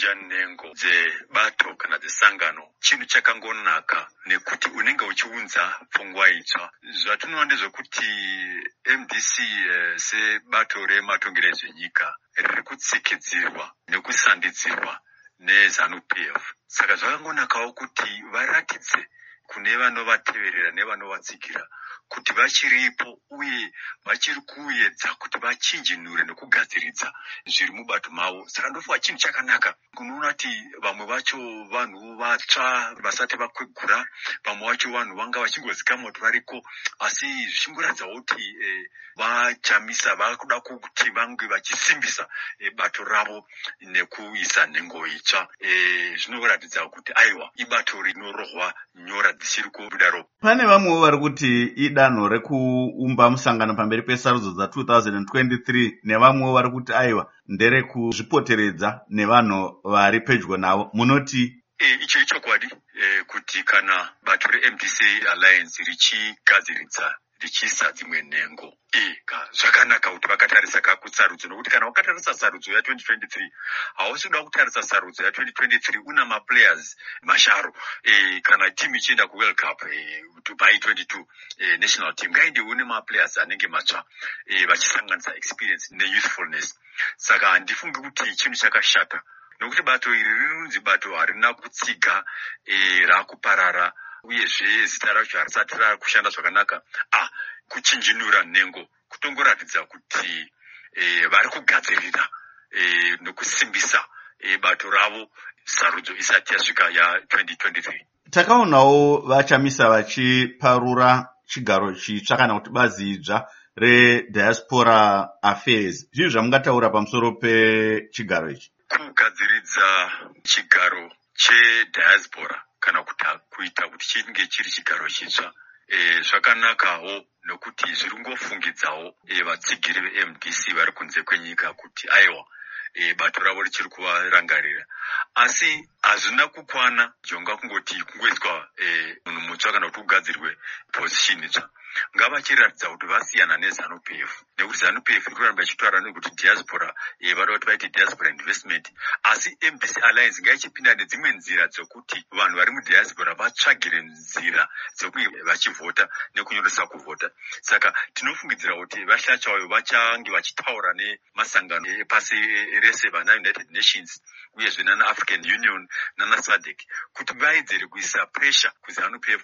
kuchinja nengo dzebato kana dzesangano chinhu chakangonaka nekuti unenge uchiunza pfungwa itsva. Zvatinova ndezvekuti MDC sebato rematongero ezvenyika riri kutsikidzirwa nekusandidzirwa neZANU-PF. Saka zvakangonakawo kuti varatidze kune vanovateverera nevanovatsigira kuti vachiripo uye vachiri kuedza kuti vachinjinure nekugadziridza zviri mubato mavo. Saka ndofunga chinhu chakanaka. Unoona kuti vamwe vacho vanhu vatsva vasati vakwegura, vamwe vacho vanhu vanga vachingozikamwa kuti variko, asi zvichingoratidzawo kuti vachamisa vakuda kuti vange vachisimbisa bato ravo nekuisa nhengo itsva. Zvinoratidza kuti aiwa ibato rinorohwa nyora dzisiri kubuda ropa. Pane vamwewo vari kuti idanho rekuumba musangano pamberi pesarudzo dza2023 nevamwewo vari kuti aiwa nderekuzvipoteredza nevanhu vari pedyo navo. Munoti icho ichokwadi kuti kana bato reMDC Alliance richigadziridza richiisa dzimwe nhengo zvakanaka kuti vakatarisa kakusarudzo, nokuti kana wakatarisa sarudzo ya2023 hausi kuda kutarisa sarudzo ya2023 una maplayers masharo. Kana timu ichienda kuWorld Cup by 22 national team ngaende une maplayers anenge matsva vachisanganisa experience neyouthfulness. Saka handifungi kuti chinhu chakashata, nokuti bato iri rinonzi bato harina kutsiga rakuparara, uyezve zita racho harisati rakushanda zvakanaka. Kuchinjinura nhengo kutongoratidza kuti vari kugadzirira nokusimbisa bato ravo sarudzo isati yasvika ya2023. Takaonawo vachamisa vachiparura chigaro chitsva kana kuti bazi idzva reDiaspora Affairs. Zvinhu zvamungataura pamusoro pechigaro ichi? Kugadziridza chigaro chediaspora kana kuita kuti chinge chiri chigaro chitsva zvakanakawo, nokuti zviri ngofungidzawo vatsigiri veMDC vari kunze kwenyika kuti aiwa bato ravo richiri kuvarangarira, asi hazvina kukwana jonga kungoti kungoiswa munhu mutsva kana kuti kugadzirwe position itsva. Ngavachiratidza kuti vasiyana neZANU-PF, nekuti ZANU-PF iri kuramba ichitaura nekuti diaspora vada kuti vaite diaspora investment, asi MDC Alliance ngaichipinda nedzimwe nzira dzokuti vanhu vari mudiaspora vatsvagire nzira dzokuti vachivhota nekunyoresa kuvhota. Saka tinofungidzira kuti vahlachayo vachange vachitaura nemasangano epasi rese vana United Nations uyezve nana African Union nana SADC kuti vaedzere kuisa pressure kuZANU-PF